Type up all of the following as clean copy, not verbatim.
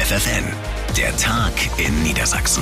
FFN, der Tag in Niedersachsen.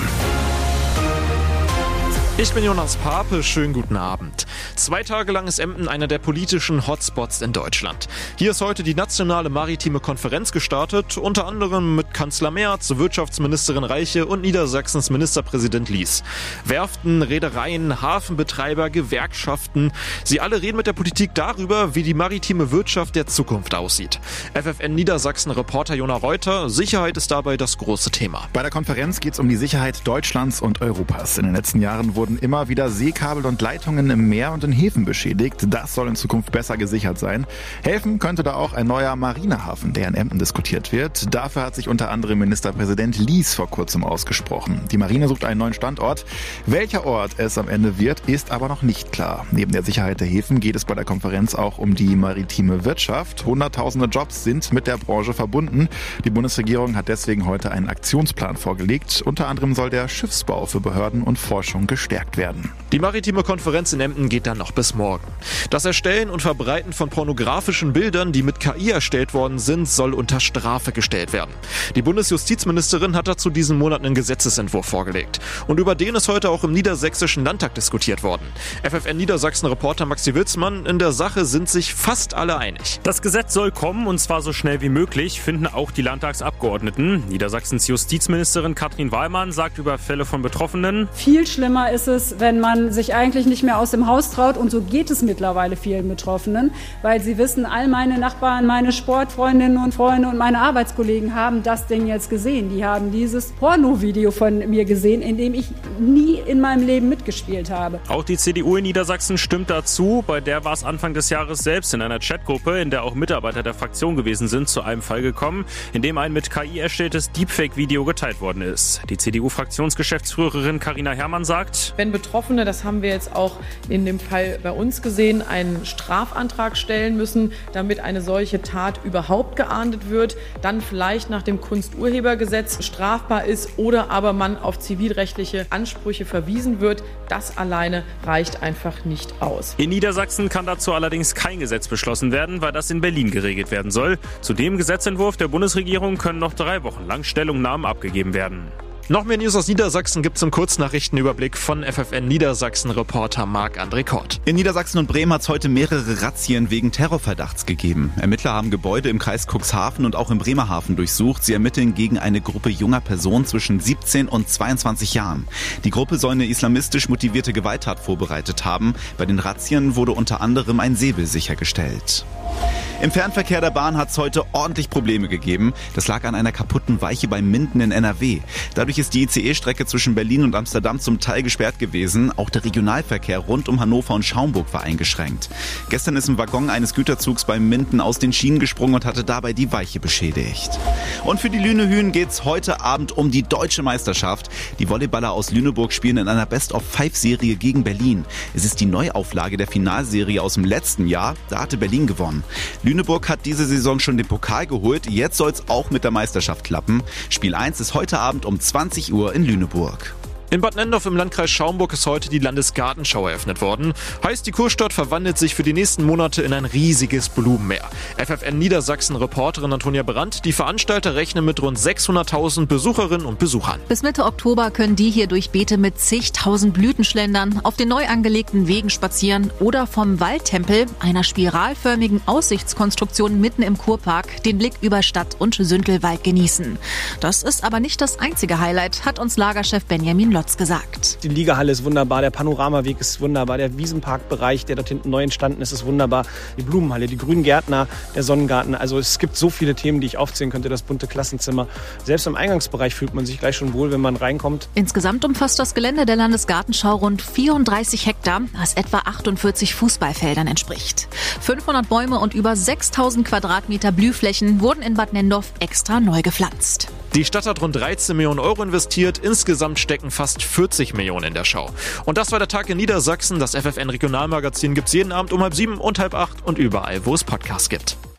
Ich bin Jonas Pape, schönen guten Abend. 2 Tage lang ist Emden einer der politischen Hotspots in Deutschland. Hier ist heute die nationale maritime Konferenz gestartet, unter anderem mit Kanzler Merz, Wirtschaftsministerin Reiche und Niedersachsens Ministerpräsident Lies. Werften, Reedereien, Hafenbetreiber, Gewerkschaften, sie alle reden mit der Politik darüber, wie die maritime Wirtschaft der Zukunft aussieht. FFN Niedersachsen-Reporter Jona Reuter, Sicherheit ist dabei das große Thema. Bei der Konferenz geht es um die Sicherheit Deutschlands und Europas. In den letzten Jahren wurden immer wieder Seekabel und Leitungen im Meer und in Häfen beschädigt. Das soll in Zukunft besser gesichert sein. Helfen könnte da auch ein neuer Marinehafen, der in Emden diskutiert wird. Dafür hat sich unter anderem Ministerpräsident Lies vor kurzem ausgesprochen. Die Marine sucht einen neuen Standort. Welcher Ort es am Ende wird, ist aber noch nicht klar. Neben der Sicherheit der Häfen geht es bei der Konferenz auch um die maritime Wirtschaft. Hunderttausende Jobs sind mit der Branche verbunden. Die Bundesregierung hat deswegen heute einen Aktionsplan vorgelegt. Unter anderem soll der Schiffsbau für Behörden und Forschung gestärkt werden. Die maritime Konferenz in Emden geht dann noch bis morgen. Das Erstellen und Verbreiten von pornografischen Bildern, die mit KI erstellt worden sind, soll unter Strafe gestellt werden. Die Bundesjustizministerin hat dazu diesen Monat einen Gesetzesentwurf vorgelegt. Und über den ist heute auch im Niedersächsischen Landtag diskutiert worden. FFN Niedersachsen-Reporter Maxi Wilsmann, in der Sache sind sich fast alle einig. Das Gesetz soll kommen, und zwar so schnell wie möglich, finden auch die Landtagsabgeordneten. Niedersachsens Justizministerin Katrin Wallmann sagt über Fälle von Betroffenen: Viel schlimmer ist es, wenn man sich eigentlich nicht mehr aus dem Haus traut, und so geht es mittlerweile vielen Betroffenen, weil sie wissen, all meine Nachbarn, meine Sportfreundinnen und Freunde und meine Arbeitskollegen haben das Ding jetzt gesehen. Die haben dieses Porno-Video von mir gesehen, in dem ich nie in meinem Leben mitgespielt habe. Auch die CDU in Niedersachsen stimmt dazu. Bei der war es Anfang des Jahres selbst in einer Chatgruppe, in der auch Mitarbeiter der Fraktion gewesen sind, zu einem Fall gekommen, in dem ein mit KI erstelltes Deepfake-Video geteilt worden ist. Die CDU-Fraktionsgeschäftsführerin Carina Herrmann sagt: Wenn Betroffene, das haben wir jetzt auch in dem Fall bei uns gesehen, einen Strafantrag stellen müssen, damit eine solche Tat überhaupt geahndet wird, dann vielleicht nach dem Kunsturhebergesetz strafbar ist oder aber man auf zivilrechtliche Ansprüche verwiesen wird, das alleine reicht einfach nicht aus. In Niedersachsen kann dazu allerdings kein Gesetz beschlossen werden, weil das in Berlin geregelt werden soll. Zu dem Gesetzentwurf der Bundesregierung können noch 3 Wochen lang Stellungnahmen abgegeben werden. Noch mehr News aus Niedersachsen gibt's im Kurznachrichtenüberblick von FFN Niedersachsen-Reporter Marc-André Kort. In Niedersachsen und Bremen hat es heute mehrere Razzien wegen Terrorverdachts gegeben. Ermittler haben Gebäude im Kreis Cuxhaven und auch im Bremerhaven durchsucht. Sie ermitteln gegen eine Gruppe junger Personen zwischen 17 und 22 Jahren. Die Gruppe soll eine islamistisch motivierte Gewalttat vorbereitet haben. Bei den Razzien wurde unter anderem ein Säbel sichergestellt. Im Fernverkehr der Bahn hat es heute ordentlich Probleme gegeben. Das lag an einer kaputten Weiche bei Minden in NRW. Dadurch ist die ICE-Strecke zwischen Berlin und Amsterdam zum Teil gesperrt gewesen. Auch der Regionalverkehr rund um Hannover und Schaumburg war eingeschränkt. Gestern ist ein Waggon eines Güterzugs bei Minden aus den Schienen gesprungen und hatte dabei die Weiche beschädigt. Und für die Lünehühn geht's heute Abend um die deutsche Meisterschaft. Die Volleyballer aus Lüneburg spielen in einer Best-of-5-Serie gegen Berlin. Es ist die Neuauflage der Finalserie aus dem letzten Jahr. Da hatte Berlin gewonnen. Lüneburg hat diese Saison schon den Pokal geholt. Jetzt soll es auch mit der Meisterschaft klappen. Spiel 1 ist heute Abend um 20 Uhr in Lüneburg. In Bad Nendorf im Landkreis Schaumburg ist heute die Landesgartenschau eröffnet worden. Heißt, die Kurstadt verwandelt sich für die nächsten Monate in ein riesiges Blumenmeer. FFN Niedersachsen-Reporterin Antonia Brandt, die Veranstalter rechnen mit rund 600.000 Besucherinnen und Besuchern. Bis Mitte Oktober können die hier durch Beete mit zigtausend Blüten schlendern, auf den neu angelegten Wegen spazieren oder vom Waldtempel, einer spiralförmigen Aussichtskonstruktion mitten im Kurpark, den Blick über Stadt und Sündelwald genießen. Das ist aber nicht das einzige Highlight, hat uns Lagerchef Benjamin Lotz gesagt. Die Liegehalle ist wunderbar, der Panoramaweg ist wunderbar, der Wiesenparkbereich, der dort hinten neu entstanden ist, ist wunderbar. Die Blumenhalle, die Grüngärtner, der Sonnengarten. Also es gibt so viele Themen, die ich aufzählen könnte, das bunte Klassenzimmer. Selbst im Eingangsbereich fühlt man sich gleich schon wohl, wenn man reinkommt. Insgesamt umfasst das Gelände der Landesgartenschau rund 34 Hektar, was etwa 48 Fußballfeldern entspricht. 500 Bäume und über 6.000 Quadratmeter Blühflächen wurden in Bad Nendorf extra neu gepflanzt. Die Stadt hat rund 13 Millionen Euro investiert. Insgesamt stecken fast 40 Millionen in der Schau. Und das war der Tag in Niedersachsen. Das FFN Regionalmagazin gibt's jeden Abend um 6:30 und 7:30 und überall, wo es Podcasts gibt.